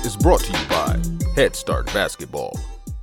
is brought to you by Head Start Basketball.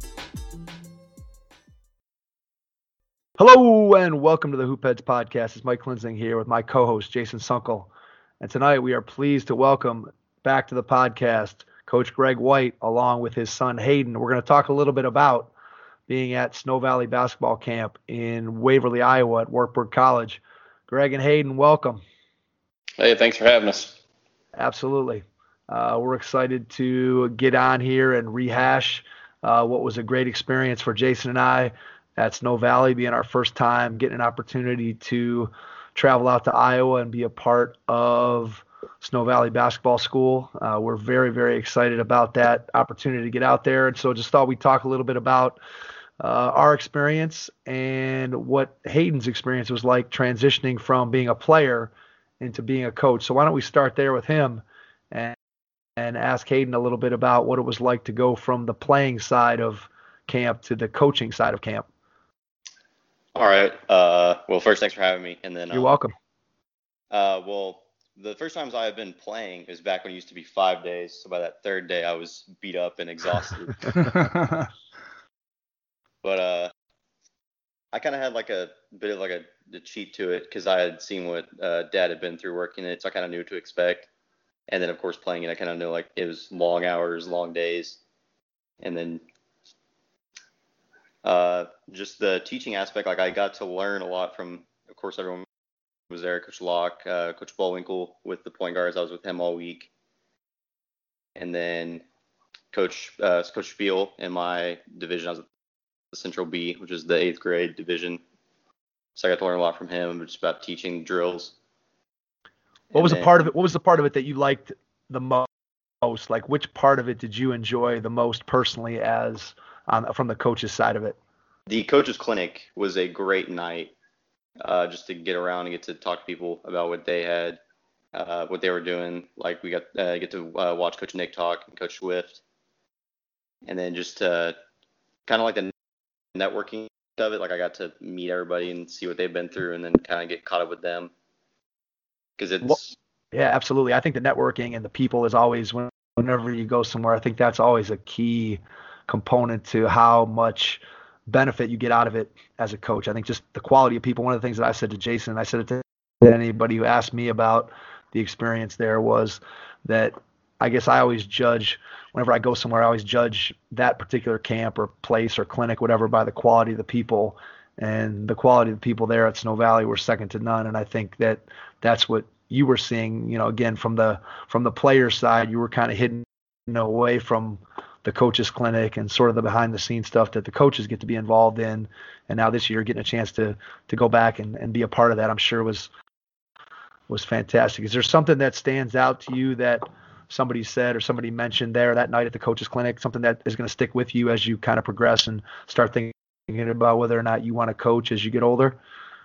Hello and welcome to the Hoopheads podcast. It's Mike Klinzing here with my co-host Jason Sunkel. And tonight we are pleased to welcome back to the podcast Coach Greg White along with his son Hayden. We're going to talk a little bit about being at Snow Valley Basketball Camp in Waverly, Iowa at Wartburg College. Greg and Hayden, welcome. Hey, thanks for having us. Absolutely. We're excited to get on here and rehash what was a great experience for Jason and I at Snow Valley, being our first time getting an opportunity to travel out to Iowa and be a part of Snow Valley Basketball School. We're very, very excited about that opportunity to get out there. And so just thought we'd talk a little bit about our experience and what Hayden's experience was like transitioning from being a player into being a coach. So why don't we start there with him and ask Hayden a little bit about what it was like to go from the playing side of camp to the coaching side of camp. All right. Well, first, thanks for having me. And then you're welcome. Well, the first times I have been playing is back when it used to be 5 days. So by that third day, I was beat up and exhausted. But I kind of had like a bit of like a cheat to it because I had seen what Dad had been through working it, so I kind of knew what to expect. And then, of course, playing it, I kind of knew like it was long hours, long days, and then just the teaching aspect. Like I got to learn a lot from, of course, everyone was there. Coach Locke, Coach Bullwinkle with the point guards. I was with him all week, and then Coach Spiel in my division. I was the Central B, which is the 8th grade division. So I got to learn a lot from him, just about teaching drills. What was the part of it that you liked the most? Like, which part of it did you enjoy the most personally from the coach's side of it? The coach's clinic was a great night, just to get around and get to talk to people about what they had, what they were doing. Like we got get to watch Coach Nick talk and Coach Swift, and then just kind of like the networking of it. Like I got to meet everybody and see what they've been through, and then kind of get caught up with them. Yeah, absolutely. I think the networking and the people is always, whenever you go somewhere, I think that's always a key component to how much benefit you get out of it as a coach. I think just the quality of people. One of the things that I said to Jason, I said it to anybody who asked me about the experience there, was that I guess I always judge, whenever I go somewhere, I always judge that particular camp or place or clinic, whatever, by the quality of the people. And the quality of the people there at Snow Valley were second to none. And I think that that's what you were seeing, again, from the player side. You were kind of hidden away from the coaches clinic and sort of the behind the scenes stuff that the coaches get to be involved in. And now this year, getting a chance to go back and be a part of that, I'm sure was fantastic. Is there something that stands out to you that somebody said or somebody mentioned there that night at the coaches clinic, something that is going to stick with you as you kind of progress and start thinking about whether or not you want to coach as you get older?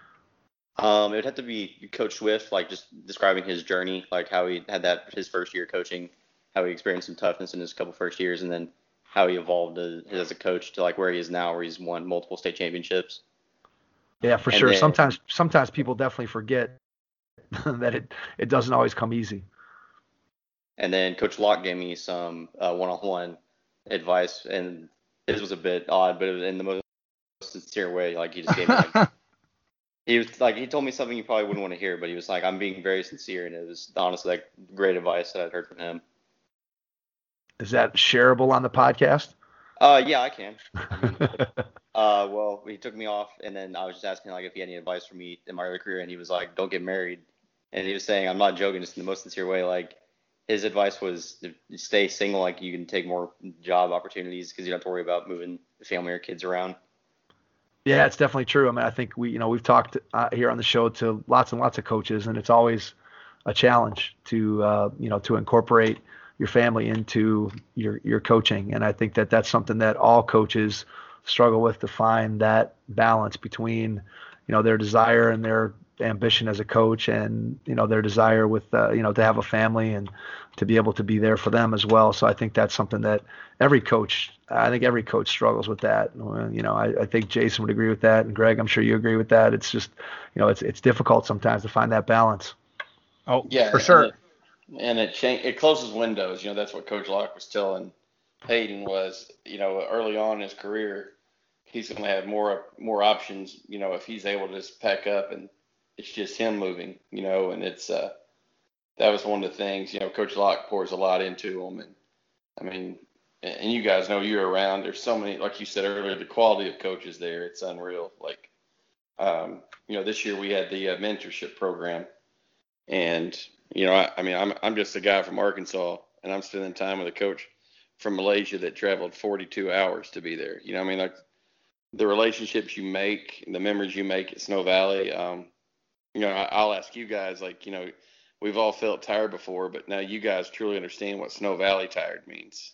It would have to be Coach Swift, like just describing his journey, like how he had his first year coaching, how he experienced some toughness in his couple first years, and then how he evolved as a coach to like where he is now, where he's won multiple state championships. Yeah, for sure. Sometimes people definitely forget that it doesn't always come easy. And then Coach Locke gave me some one-on-one advice, and his was a bit odd, but it was in the most sincere way. Like he just gave me he told me something you probably wouldn't want to hear, but he was like, I'm being very sincere, and it was honestly like great advice that I'd heard from him. Is that shareable on the podcast? Yeah, I can. Well, he took me off, and then I was just asking like if he had any advice for me in my early career, and he was like, don't get married. And he was saying, I'm not joking, just in the most sincere way, like his advice was to stay single, like you can take more job opportunities because you don't have to worry about moving the family or kids around. Yeah, it's definitely true. I mean, I think we've talked here on the show to lots and lots of coaches, and it's always a challenge to incorporate your family into your coaching. And I think that that's something that all coaches struggle with, to find that balance between, their desire and their ambition as a coach and, their desire with, to have a family and to be able to be there for them as well. So I think that's something that every coach struggles with that. I think Jason would agree with that. And Greg, I'm sure you agree with that. It's just, it's difficult sometimes to find that balance. Oh, yeah, for sure. And it closes windows. That's what Coach Locke was telling Hayden was, early on in his career, he's going to have more options, if he's able to just pack up and it's just him moving, and it's that was one of the things, Coach Locke pours a lot into him. And I mean, and you guys know you're around. There's so many, like you said earlier, the quality of coaches there, it's unreal. Like, this year we had the mentorship program, and I'm just a guy from Arkansas, and I'm spending time with a coach from Malaysia that traveled 42 hours to be there. Like the relationships you make, the memories you make at Snow Valley. I'll ask you guys, like, we've all felt tired before, but now you guys truly understand what Snow Valley tired means.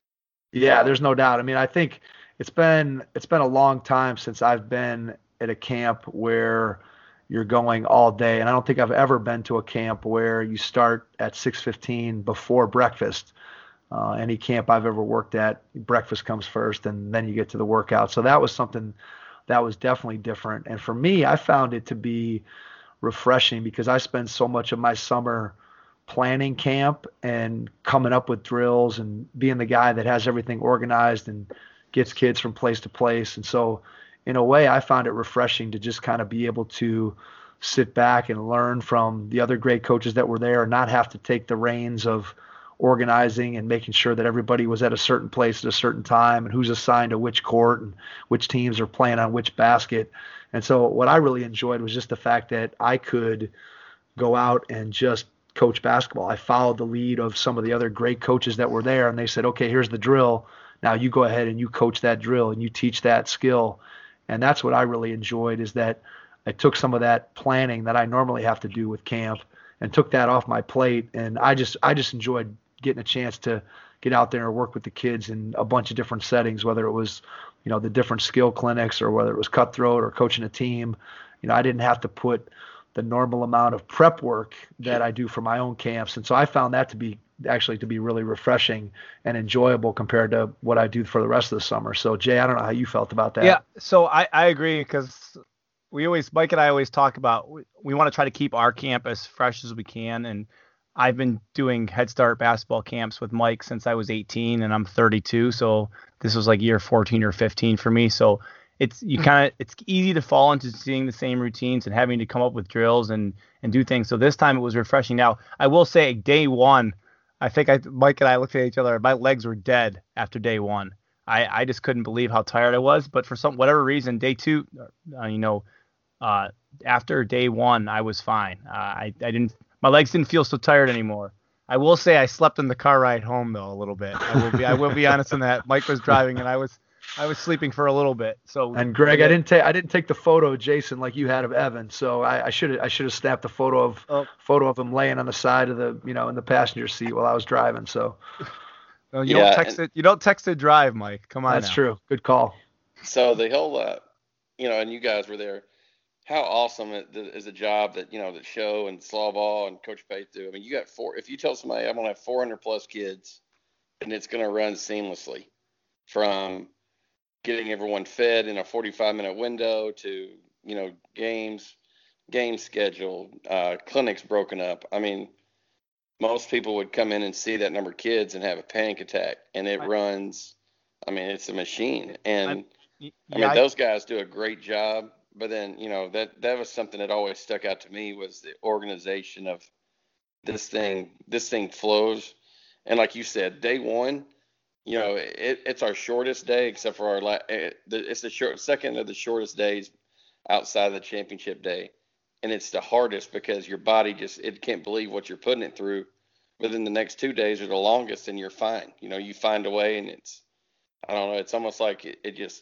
Yeah, there's no doubt. I mean, I think it's been a long time since I've been at a camp where you're going all day, and I don't think I've ever been to a camp where you start at 6:15 before breakfast. Any camp I've ever worked at, breakfast comes first, and then you get to the workout. So that was something that was definitely different. And for me, I found it to be refreshing because I spend so much of my summer planning camp and coming up with drills and being the guy that has everything organized and gets kids from place to place. And so in a way, I found it refreshing to just kind of be able to sit back and learn from the other great coaches that were there and not have to take the reins of organizing and making sure that everybody was at a certain place at a certain time and who's assigned to which court and which teams are playing on which basket. And so what I really enjoyed was just the fact that I could go out and just coach basketball. I followed the lead of some of the other great coaches that were there, and they said, okay, here's the drill. Now you go ahead and you coach that drill and you teach that skill. And that's what I really enjoyed, is that I took some of that planning that I normally have to do with camp and took that off my plate. And I just enjoyed getting a chance to get out there and work with the kids in a bunch of different settings, whether it was, the different skill clinics or whether it was cutthroat or coaching a team. I didn't have to put the normal amount of prep work that I do for my own camps. And so I found that to be really refreshing and enjoyable compared to what I do for the rest of the summer. So Jay, I don't know how you felt about that. Yeah. So I agree, because Mike and I always talk about, we want to try to keep our camp as fresh as we can. And I've been doing Head Start basketball camps with Mike since I was 18 and I'm 32. So this was like year 14 or 15 for me. So it's easy to fall into seeing the same routines and having to come up with drills and do things. So this time it was refreshing. Now, I will say day one, I think Mike and I looked at each other. My legs were dead after day one. I just couldn't believe how tired I was. But for whatever reason, day two, after day one, I was fine. My legs didn't feel so tired anymore. I will say I slept in the car ride home though a little bit. I will be honest in that. Mike was driving and I was sleeping for a little bit. So, and Greg, I didn't take the photo of Jason like you had of Evan. So I should have snapped a photo of him laying on the side of the in the passenger seat while I was driving. So you don't text and drive, Mike. Come on. That's now. True. Good call. So the whole and you guys were there. How awesome is a job that that Show and Slawball and Coach Pate do. I mean, you got if you tell somebody I'm gonna have 400 plus kids and it's gonna run seamlessly from getting everyone fed in a 45-minute window to, game schedule, clinics broken up. I mean, most people would come in and see that number of kids and have a panic attack, and it runs. I mean, it's a machine. And those guys do a great job. But then, that was something that always stuck out to me, was the organization of this thing. This thing flows. And like you said, day one, it's our shortest day, except for it's the second of the shortest days outside of the championship day. And it's the hardest because your body it can't believe what you're putting it through. But then the next 2 days are the longest and you're fine. You find a way, and I don't know, it's almost like it just,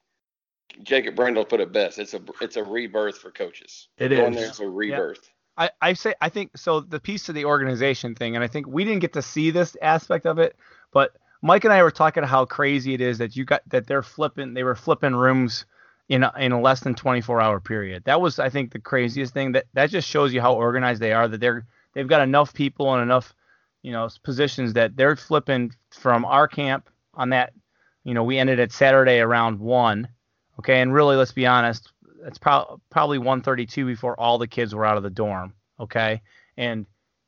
Jacob Brendel put it best. It's a rebirth for coaches. It Going is. There's a rebirth. Yeah. I think so. The piece of the organization thing, and I think we didn't get to see this aspect of it, but Mike and I were talking about how crazy it is that they were flipping rooms in a less than 24-hour period. That was, I think, the craziest thing. That just shows you how organized they are, that they've got enough people and enough, positions that they're flipping from our camp on that. We ended at Saturday around 1. Okay. And really, let's be honest, it's probably 1:32 before all the kids were out of the dorm. Okay. And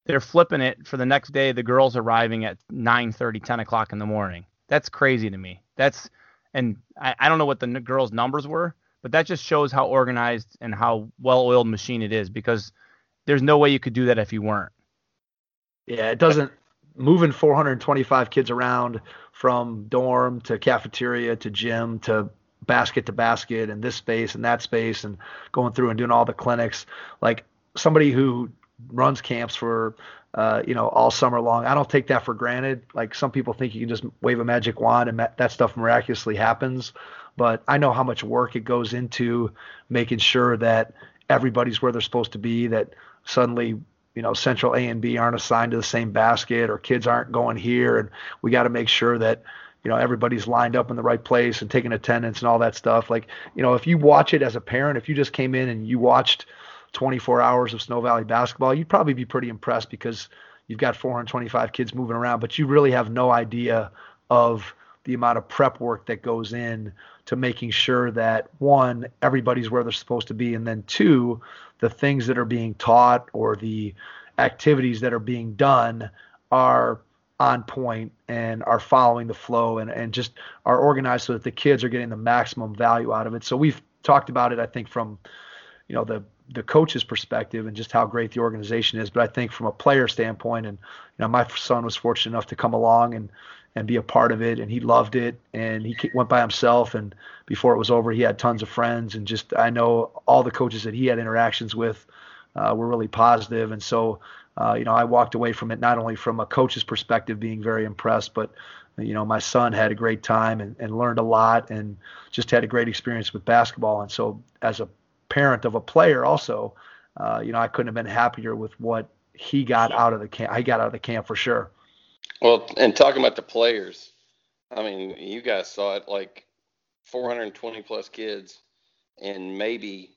they're flipping it for the next day. The girls arriving at 9:30, 10 o'clock in the morning. That's crazy to me. And I don't know what the girls' numbers were, but that just shows how organized and how well-oiled machine it is, because there's no way you could do that if you weren't. Yeah, it doesn't. Moving 425 kids around from dorm to cafeteria to gym to basket and this space and that space, and going through and doing all the clinics. Like, somebody who runs camps for all summer long, I don't take that for granted. Like, some people think you can just wave a magic wand and that stuff miraculously happens, but I know how much work it goes into making sure that everybody's where they're supposed to be, that suddenly Central A and B aren't assigned to the same basket, or kids aren't going here, and we got to make sure that everybody's lined up in the right place and taking attendance and all that stuff. Like, if you watch it as a parent, if you just came in and you watched 24 hours of Snow Valley basketball, you'd probably be pretty impressed, because you've got 425 kids moving around, but you really have no idea of the amount of prep work that goes in to making sure that, one, everybody's where they're supposed to be, and then two, the things that are being taught or the activities that are being done are on point and are following the flow and just are organized so that the kids are getting the maximum value out of it. So we've talked about it, I think, from the coach's perspective and just how great the organization is, but I think from a player standpoint, and my son was fortunate enough to come along and be a part of it, and he loved it, and he went by himself, and before it was over, he had tons of friends, and just, I know all the coaches that he had interactions with were really positive, and so I walked away from it not only from a coach's perspective being very impressed, but my son had a great time and learned a lot and just had a great experience with basketball. And so, as a parent of a player also, I couldn't have been happier with what he got out of the camp. I got out of the camp for sure. Well, and talking about the players, I mean, you guys saw it, like 420 plus kids, and maybe,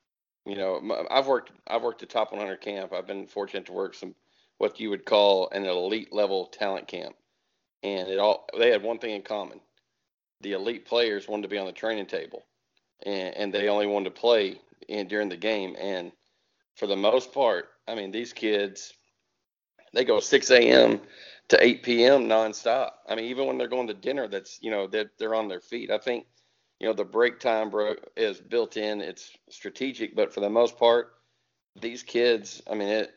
I've worked the top 100 camp. I've been fortunate to work what you would call an elite level talent camp, and they had one thing in common: the elite players wanted to be on the training table, and they only wanted to play during the game. And for the most part, I mean, these kids, they go 6 a.m. to 8 p.m. nonstop. I mean, even when they're going to dinner, that's, they're on their feet. I think, the break time is built in. It's strategic, but for the most part, these kids, I mean,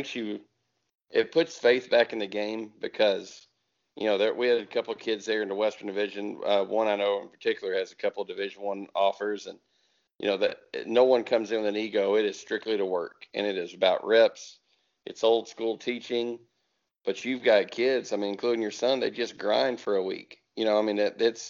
it puts faith back in the game, because, we had a couple of kids there in the Western Division. One I know in particular has a couple of Division I offers, and, that no one comes in with an ego. It is strictly to work, and it is about reps. It's old school teaching. But you've got kids, I mean, including your son, they just grind for a week. I mean,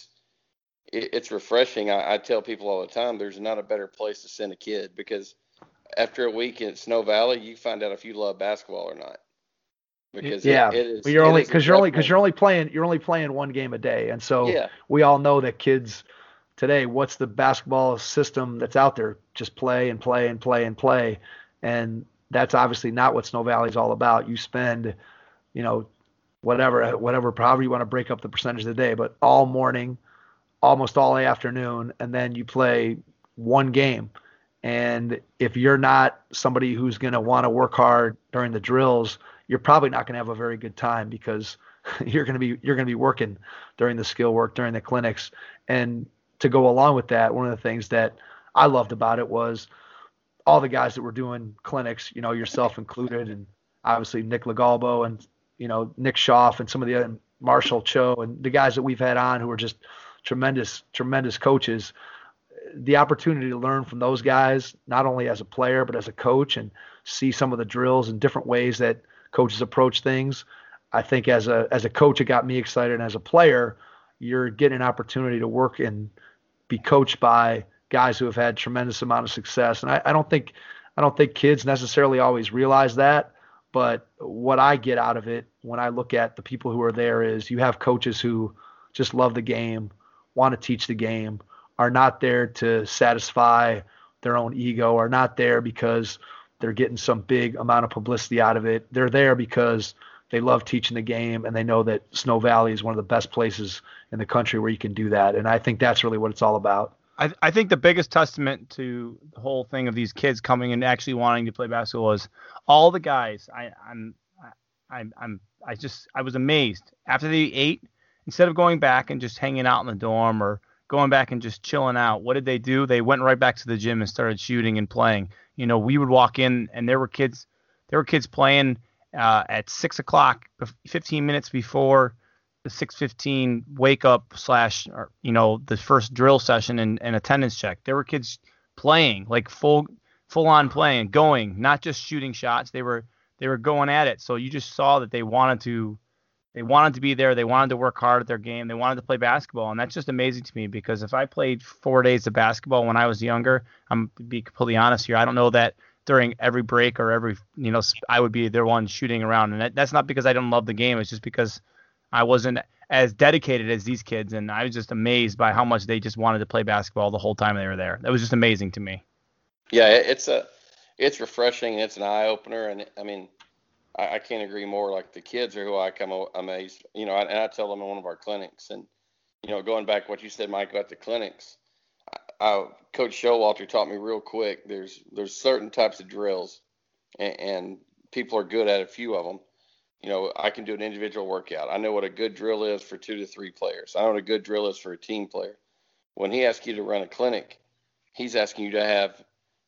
it's refreshing. I tell people all the time, there's not a better place to send a kid, because after a week in Snow Valley, you find out if you love basketball or not. Because yeah, it is. Well, you're only playing one game a day, and so we all know that kids today, what's the basketball system that's out there? Just play and play and play and play, and that's obviously not what Snow Valley is all about. You spend whatever, however you want to break up the percentage of the day, but all morning, almost all afternoon, and then you play one game. And if you're not somebody who's going to want to work hard during the drills, you're probably not going to have a very good time, because you're going to be working during the skill work, during the clinics. And to go along with that, one of the things that I loved about it was all the guys that were doing clinics, yourself included, and obviously Nick Legalbo and Nick Schaaf and some of the other, Marshall Cho, and the guys that we've had on who are just tremendous coaches. The opportunity to learn from those guys, not only as a player but as a coach, and see some of the drills and different ways that coaches approach things. I think as a coach, it got me excited, and as a player, you're getting an opportunity to work and be coached by guys who have had tremendous amount of success. And I don't think kids necessarily always realize that. But what I get out of it when I look at the people who are there is you have coaches who just love the game, want to teach the game, are not there to satisfy their own ego, are not there because they're getting some big amount of publicity out of it. They're there because they love teaching the game, and they know that Snow Valley is one of the best places in the country where you can do that. And I think that's really what it's all about. I think the biggest testament to the whole thing of these kids coming and actually wanting to play basketball is all the guys. I was amazed. After they ate, instead of going back and just hanging out in the dorm or going back and just chilling out, what did they do? They went right back to the gym and started shooting and playing. We would walk in and there were kids playing at 6 o'clock, 15 minutes before the 6:15 wake up / or the first drill session and attendance check. There were kids playing, like full on playing, going, not just shooting shots. They were going at it. So you just saw that they wanted to be there. They wanted to work hard at their game. They wanted to play basketball. And that's just amazing to me, because if I played 4 days of basketball when I was younger, I'm to be completely honest here, I don't know that during every break or every, I would be the one shooting around. And that's not because I don't love the game. It's just because I wasn't as dedicated as these kids. And I was just amazed by how much they just wanted to play basketball the whole time they were there. That was just amazing to me. Yeah, it's refreshing. It's an eye opener. And I mean, I can't agree more. Like, the kids are who I come amazed, and I tell them in one of our clinics, and, going back to what you said, Mike, about the clinics, Coach Showalter taught me real quick. There's certain types of drills, and people are good at a few of them. I can do an individual workout. I know what a good drill is for 2 to 3 players. I know what a good drill is for a team player. When he asks you to run a clinic, he's asking you to have,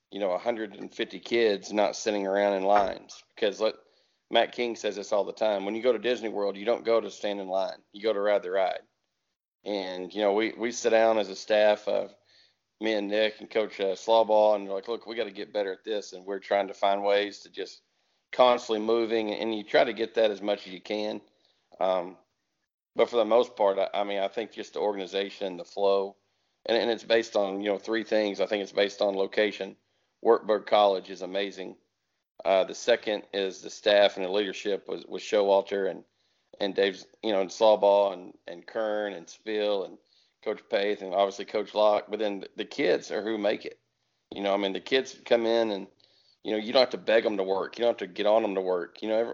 150 kids not sitting around in lines. Because Matt King says this all the time. When you go to Disney World, you don't go to stand in line. You go to ride the ride. And, we sit down as a staff of me and Nick and Coach Slawball, and we're like, look, we got to get better at this. And we're trying to find ways to just constantly moving, and you try to get that as much as you can. But for the most part, I think just the organization, the flow, and it's based on, 3 things. I think it's based on location. Wartburg College is amazing. The second is the staff and the leadership with Showalter and Dave's, and Slawball and Kern and Spill and Coach Paith and obviously Coach Locke. But then the kids are who make it. The kids come in and, you don't have to beg them to work. You don't have to get on them to work.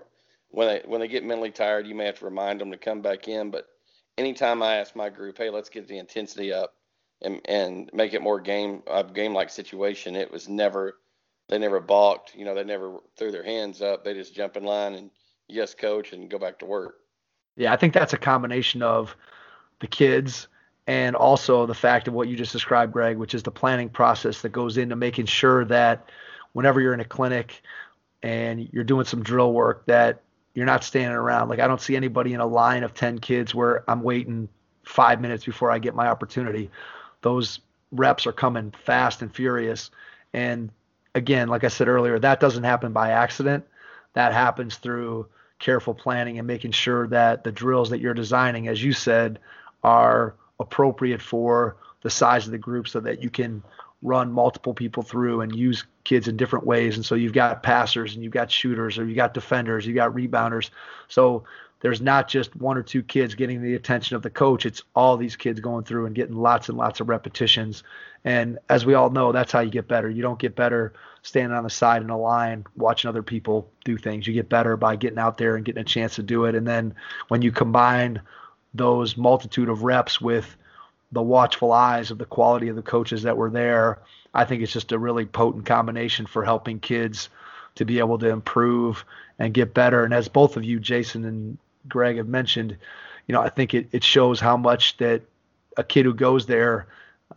When they get mentally tired, you may have to remind them to come back in. But anytime I ask my group, hey, let's get the intensity up and make it more a game-like situation, it was never – they never balked. They never threw their hands up. They just jump in line and, yes, coach, and go back to work. Yeah, I think that's a combination of the kids and also the fact of what you just described, Greg, which is the planning process that goes into making sure that whenever you're in a clinic and you're doing some drill work, that you're not standing around. Like, I don't see anybody in a line of 10 kids where I'm waiting 5 minutes before I get my opportunity. Those reps are coming fast and furious. And again, like I said earlier, that doesn't happen by accident. That happens through careful planning and making sure that the drills that you're designing, as you said, are appropriate for the size of the group so that you can run multiple people through and use kids in different ways. And so you've got passers and you've got shooters, or you got defenders, you got rebounders. So there's not just 1 or 2 kids getting the attention of the coach. It's all these kids going through and getting lots and lots of repetitions. And as we all know, that's how you get better. You don't get better standing on the side in a line watching other people do things. You get better by getting out there and getting a chance to do it. And then when you combine those multitude of reps with the watchful eyes of the quality of the coaches that were there, I think it's just a really potent combination for helping kids to be able to improve and get better. And as both of you, Jason and Greg, have mentioned, I think it shows how much that a kid who goes there,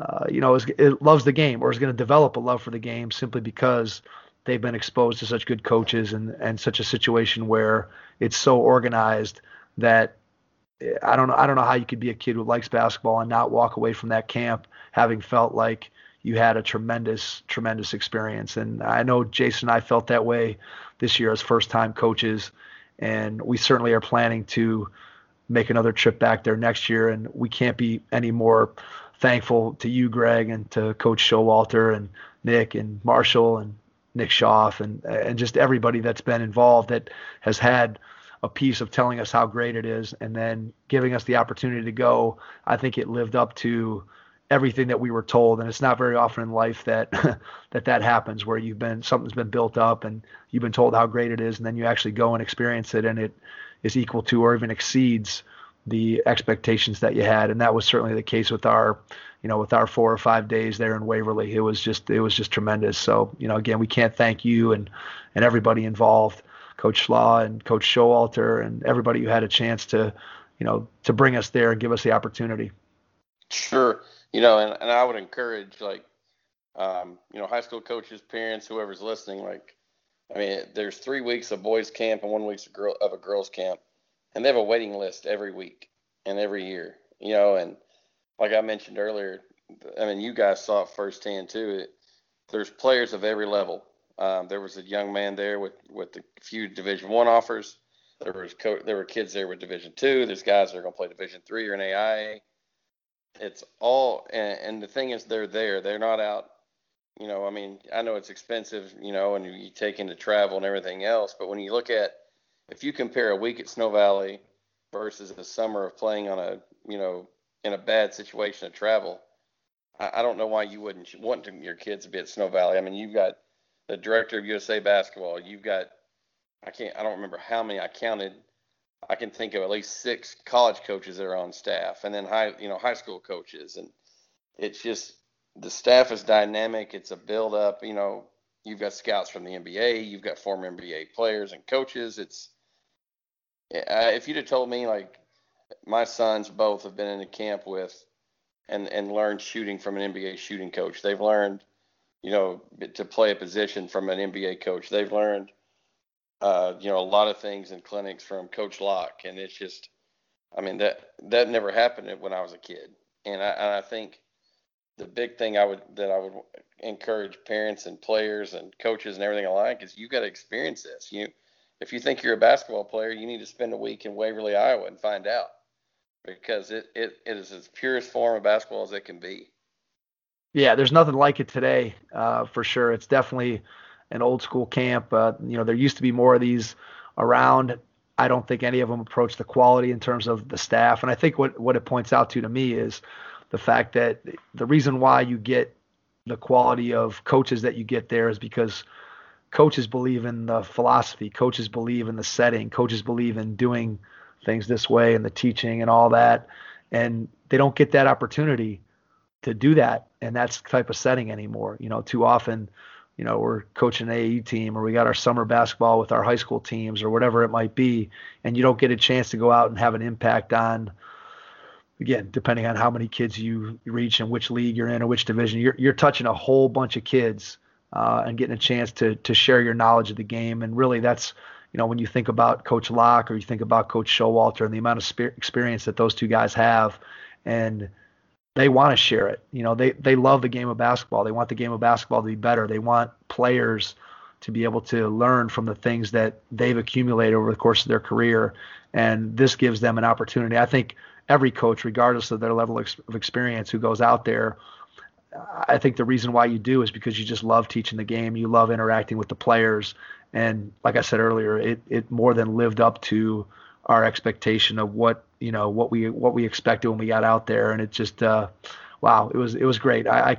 loves the game or is going to develop a love for the game simply because they've been exposed to such good coaches and such a situation where it's so organized that I don't know how you could be a kid who likes basketball and not walk away from that camp having felt like you had a tremendous, tremendous experience. And I know Jason and I felt that way this year as first-time coaches, and we certainly are planning to make another trip back there next year. And we can't be any more thankful to you, Greg, and to Coach Showalter and Nick and Marshall and Nick Schaaf and just everybody that's been involved that has had a piece of telling us how great it is and then giving us the opportunity to go. I think it lived up to everything that we were told. And it's not very often in life that that happens where something's been built up and you've been told how great it is, and then you actually go and experience it and it is equal to or even exceeds the expectations that you had. And that was certainly the case with our 4 or 5 days there in Waverly. It was just tremendous. So, again, we can't thank you and everybody involved Coach Schlaw and Coach Showalter and everybody who had a chance to, to bring us there and give us the opportunity. Sure. And I would encourage, like, high school coaches, parents, whoever's listening, like, I mean, there's 3 weeks of boys camp and 1 week of a girls camp, and they have a waiting list every week and every year, and like I mentioned earlier, I mean, you guys saw it firsthand too. There's players of every level. There was a young man there with a few Division I offers. There were kids there with Division II. There's guys that are going to play Division III or an AIA. It's all, and the thing is, they're there. They're not out. I mean, I know it's expensive, and you take into travel and everything else. But when you look at, if you compare a week at Snow Valley versus a summer of playing on a, in a bad situation of travel, I don't know why you wouldn't want your kids to be at Snow Valley. I mean, you've got the director of USA Basketball. You've got, I don't remember how many I counted. I can think of at least 6 college coaches that are on staff, and then high school coaches. And it's just, the staff is dynamic. It's a build up. You've got scouts from the NBA. You've got former NBA players and coaches. If you'd have told me, like, my sons both have been in the camp with and learned shooting from an NBA shooting coach. They've learned, to play a position from an NBA coach. They've learned, a lot of things in clinics from Coach Locke. And it's just, I mean, that never happened when I was a kid. And I think the big thing I would encourage parents and players and coaches and everything alike is you got to experience this. If you think you're a basketball player, you need to spend a week in Waverly, Iowa, and find out, because it is as purest form of basketball as it can be. Yeah, there's nothing like it today, for sure. It's definitely an old school camp. There used to be more of these around. I don't think any of them approach the quality in terms of the staff. And I think what it points out to me is the fact that the reason why you get the quality of coaches that you get there is because coaches believe in the philosophy, coaches believe in the setting, coaches believe in doing things this way and the teaching and all that. And they don't get that opportunity to do that in that type of setting anymore. Too often, we're coaching an AAU team, or we got our summer basketball with our high school teams, or whatever it might be, and you don't get a chance to go out and have an impact on, again, depending on how many kids you reach and which league you're in or which division, you're touching a whole bunch of kids and getting a chance to share your knowledge of the game. And really, that's, when you think about Coach Locke or you think about Coach Showalter and the amount of experience that those two guys have, and they want to share it. They love the game of basketball. They want the game of basketball to be better. They want players to be able to learn from the things that they've accumulated over the course of their career. And this gives them an opportunity. I think every coach, regardless of their level of experience, who goes out there, I think the reason why you do is because you just love teaching the game. You love interacting with the players. And like I said earlier, it more than lived up to our expectation of what we expected when we got out there. And it just, wow, it was great. I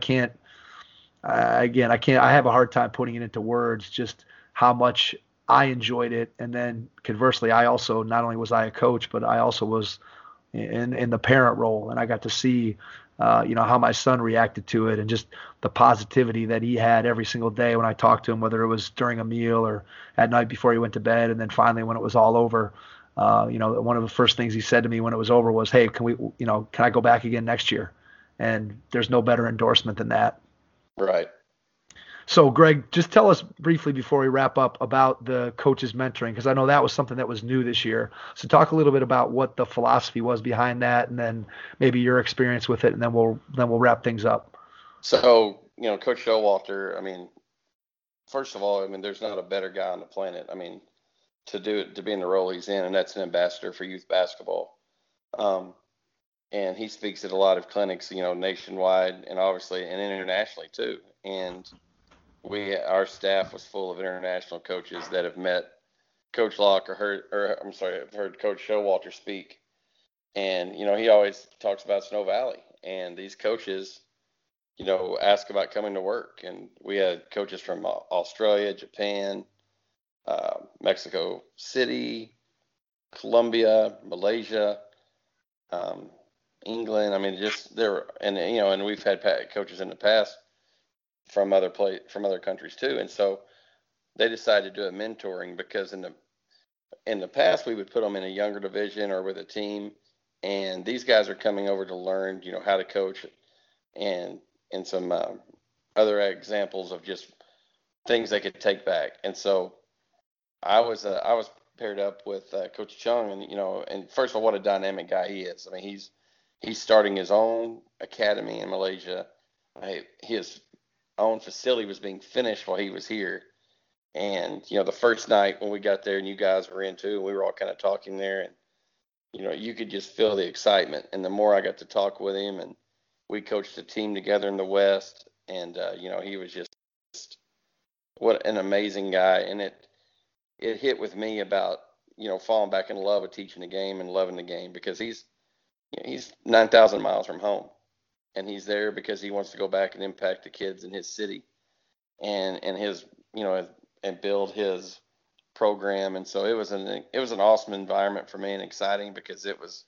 have a hard time putting it into words, just how much I enjoyed it. And then conversely, I also, not only was I a coach, but I also was in the parent role, and I got to see, how my son reacted to it, and just the positivity that he had every single day when I talked to him, whether it was during a meal or at night before he went to bed. And then finally, when it was all over, one of the first things he said to me when it was over was, "Hey, can I go back again next year?" And there's no better endorsement than that. Right. So, Greg, just tell us briefly before we wrap up about the coaches mentoring, because I know that was something that was new this year. So talk a little bit about what the philosophy was behind that, and then maybe your experience with it, and then we'll wrap things up. So, Coach Showalter, I mean, first of all, I mean, there's not a better guy on the planet. I mean, to be in the role he's in, and that's an ambassador for youth basketball. And he speaks at a lot of clinics, nationwide and obviously and internationally too. And our staff was full of international coaches that have met Coach Locke have heard Coach Showalter speak. And, he always talks about Snow Valley, and these coaches, ask about coming to work. And we had coaches from Australia, Japan, Mexico City, Colombia, Malaysia, England. I mean, just there, and we've had coaches in the past from other countries too. And so they decided to do a mentoring, because in in the past we would put them in a younger division or with a team, and these guys are coming over to learn, how to coach, and some other examples of just things they could take back. And so I was paired up with Coach Chung, and and first of all, what a dynamic guy he is. I mean, he's starting his own academy in Malaysia. His own facility was being finished while he was here. And the first night when we got there, and you guys were in too, and we were all kind of talking there, and you could just feel the excitement. And the more I got to talk with him, and we coached a team together in the West, and he was just what an amazing guy. And it hit with me about falling back in love with teaching the game and loving the game, because he's 9,000 miles from home, and he's there because he wants to go back and impact the kids in his city and his and build his program. And so it was an awesome environment for me, and exciting, because it was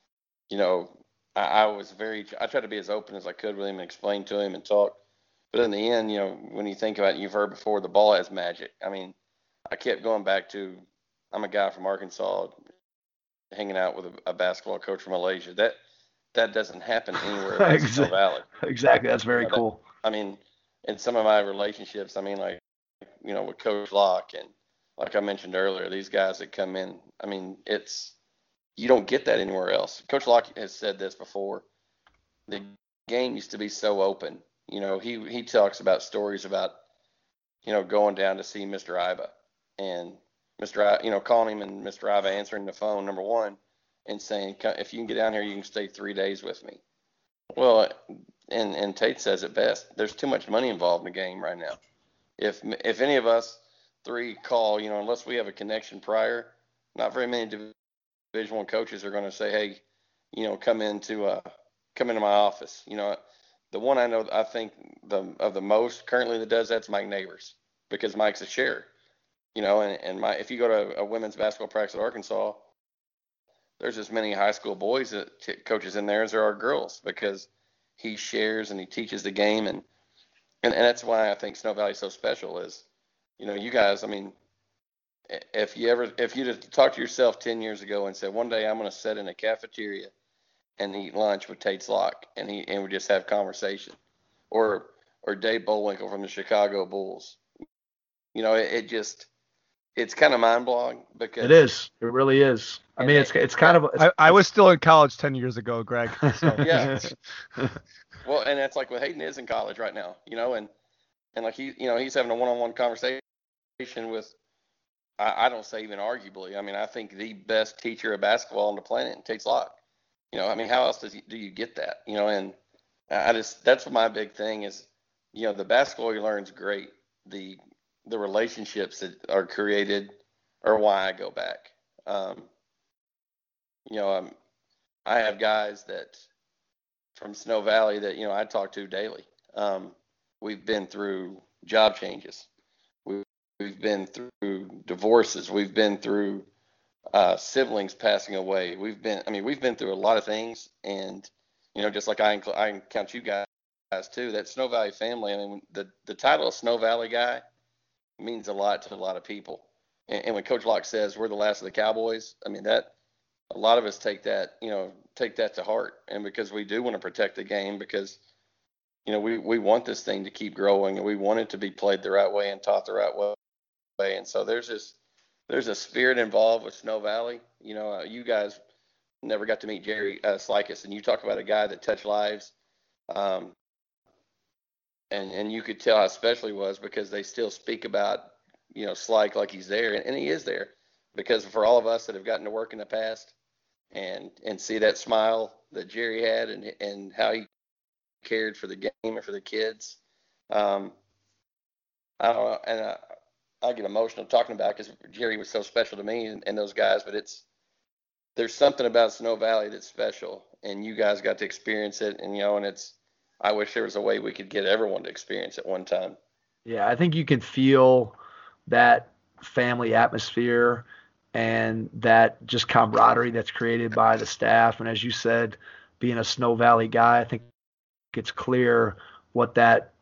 I tried to be as open as I could with him and explain to him and talk. But in the end, when you think about it, you've heard before, the ball has magic. I mean, I kept going back to, I'm a guy from Arkansas hanging out with a basketball coach from Malaysia. That doesn't happen anywhere else in Snow Valley. Exactly. That's very cool. I mean, in some of my relationships, like, with Coach Locke, and like I mentioned earlier, these guys that come in, I mean, you don't get that anywhere else. Coach Locke has said this before. The game used to be so open. He talks about stories about, going down to see Mr. Iba, and calling him, and Mr. Iba answering the phone, number one, and saying, if you can get down here, you can stay 3 days with me. Well, and Tate says it best. There's too much money involved in the game right now. If any of us three call, unless we have a connection prior, not very many Division I coaches are going to say, hey, come into my office. The one I think of the most currently that does that's Mike Neighbors, because Mike's a chair. If you go to a women's basketball practice at Arkansas, there's as many high school boys that coaches in there as there are girls, because he shares and he teaches the game, and that's why I think Snow Valley is so special. Is you guys, I mean, if you'd have talked to yourself 10 years ago and said, one day I'm going to sit in a cafeteria and eat lunch with Tate Locke, and we just have conversation, or Dave Bullwinkle from the Chicago Bulls, it's kind of mind-blowing, because it really is. I mean, it's kind of. I was still in college 10 years ago, Greg. So. Yeah. Well, and that's like what Hayden is in college right now, and like he's having a one-on-one conversation with, I don't say even arguably, I mean, I think the best teacher of basketball on the planet, Tate Locke. I mean, how else do you get that? And that's what my big thing is. The basketball you learn is great. The relationships that are created are why I go back. I have guys that from Snow Valley that I talk to daily. We've been through job changes. We've been through divorces. We've been through siblings passing away. We've been through a lot of things, and just like I count you guys too. That Snow Valley family. I mean, the title of Snow Valley guy means a lot to a lot of people. And when Coach Locke says we're the last of the Cowboys, I mean, that a lot of us take that to heart, and because we do want to protect the game, because we want this thing to keep growing, and we want it to be played the right way and taught the right way. And so there's a spirit involved with Snow Valley. You guys never got to meet Jerry Slikus, and you talk about a guy that touched lives. And you could tell how special he was, because they still speak about, Slyke like he's there, and he is there, because for all of us that have gotten to work in the past and see that smile that Jerry had, and how he cared for the game and for the kids. I don't know, and I get emotional talking about it, because Jerry was so special to me and those guys, but there's something about Snow Valley that's special, and you guys got to experience it, and I wish there was a way we could get everyone to experience it one time. Yeah, I think you can feel that family atmosphere and that just camaraderie that's created by the staff. And as you said, being a Snow Valley guy, I think it's clear what that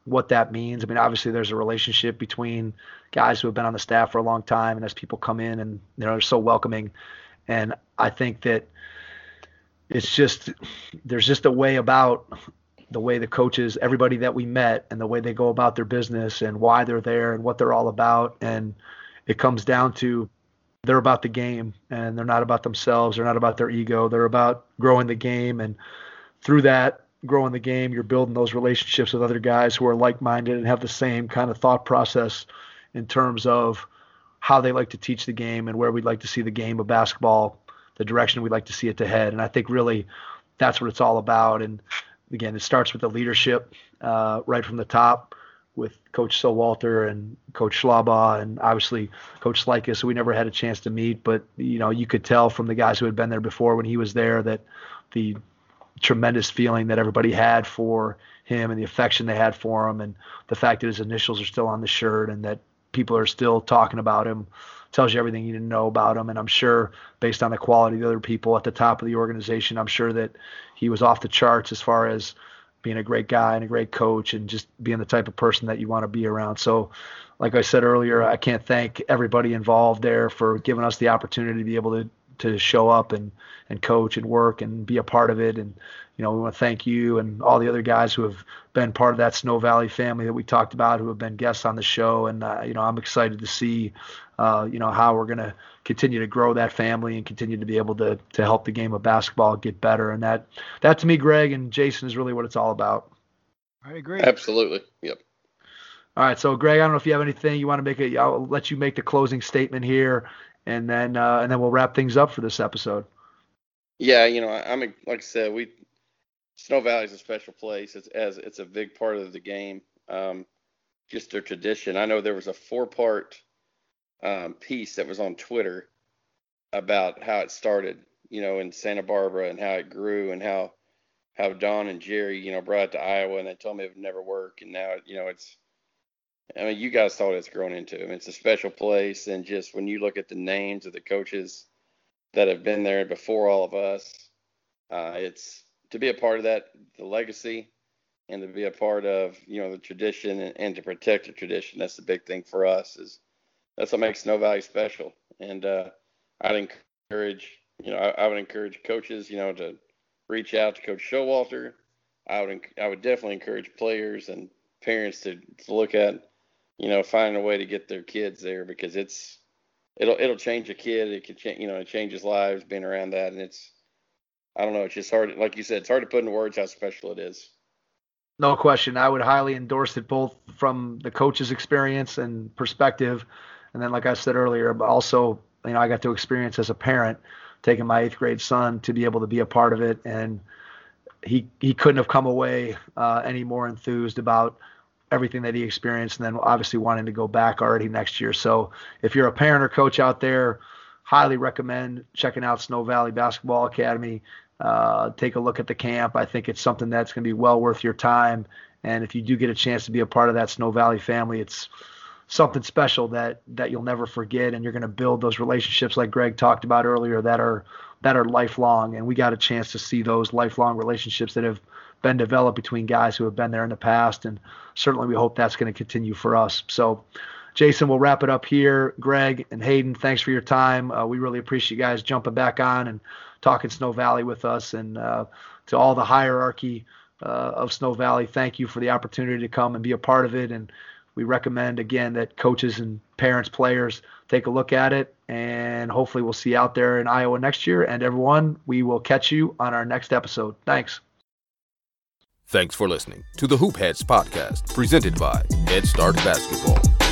what that means. I mean, obviously there's a relationship between guys who have been on the staff for a long time, and as people come in and, you know, they're so welcoming. And I think that there's just a way about the way the coaches, everybody that we met, and the way they go about their business and why they're there and what they're all about. And it comes down to, they're about the game, and they're not about themselves. They're not about their ego. They're about growing the game. And through that, growing the game, you're building those relationships with other guys who are like-minded and have the same kind of thought process in terms of how they like to teach the game and where we'd like to see the game of basketball, the direction we'd like to see it to head. And I think really that's what it's all about. And again, it starts with the leadership right from the top with Coach Sowalter and Coach Schlaubaugh and obviously Coach Slikas, who we never had a chance to meet. But, you know, you could tell from the guys who had been there before when he was there that the tremendous feeling that everybody had for him and the affection they had for him, and the fact that his initials are still on the shirt and that people are still talking about him tells you everything you didn't know about him. And I'm sure, based on the quality of the other people at the top of the organization, I'm sure that he was off the charts as far as being a great guy and a great coach and just being the type of person that you want to be around. So like I said earlier, I can't thank everybody involved there for giving us the opportunity to be able to show up and coach and work and be a part of it. And, you know, we want to thank you and all the other guys who have been part of that Snow Valley family that we talked about, who have been guests on the show. And, you know, I'm excited to see, you know, how we're going to continue to grow that family and continue to be able to help the game of basketball get better. And that to me, Greg and Jason, is really what it's all about. I agree. Absolutely. Yep. All right. So Greg, I don't know if you have anything you want to make. I'll let you make the closing statement here, and then we'll wrap things up for this episode. Yeah. You know, like I said, Snow Valley is a special place. It's a big part of the game. Just their tradition. I know there was a 4-part piece that was on Twitter about how it started, you know, in Santa Barbara, and how it grew, and how Don and Jerry, you know, brought it to Iowa, and they told me it would never work. And now, you know, you guys saw what it's grown into. I mean, it's a special place. And just when you look at the names of the coaches that have been there before all of us, it's to be a part of that, the legacy, and to be a part of, you know, the tradition and to protect the tradition. That's the big thing for us. That's what makes Snow Valley special. And I would encourage coaches, you know, to reach out to Coach Showalter. I would definitely encourage players and parents to look at, you know, finding a way to get their kids there, because it'll change a kid. It can change, you know, it changes lives being around that. And I don't know, it's just hard. Like you said, it's hard to put into words how special it is. No question. I would highly endorse it, both from the coach's experience and perspective. And then, like I said earlier, but also, you know, I got to experience as a parent, taking my 8th grade son to be able to be a part of it. And he couldn't have come away any more enthused about everything that he experienced, and then obviously wanting to go back already next year. So if you're a parent or coach out there, highly recommend checking out Snow Valley Basketball Academy. Take a look at the camp. I think it's something that's going to be well worth your time. And if you do get a chance to be a part of that Snow Valley family, it's something special that you'll never forget. And you're going to build those relationships like Greg talked about earlier that are lifelong. And we got a chance to see those lifelong relationships that have been developed between guys who have been there in the past. And certainly we hope that's going to continue for us. So Jason, we'll wrap it up here. Greg and Hayden, thanks for your time. We really appreciate you guys jumping back on and talking Snow Valley with us. And to all the hierarchy of Snow Valley, thank you for the opportunity to come and be a part of it. And we recommend, again, that coaches and parents, players, take a look at it. And hopefully we'll see you out there in Iowa next year. And everyone, we will catch you on our next episode. Thanks. Thanks for listening to the Hoop Heads podcast, presented by Head Start Basketball.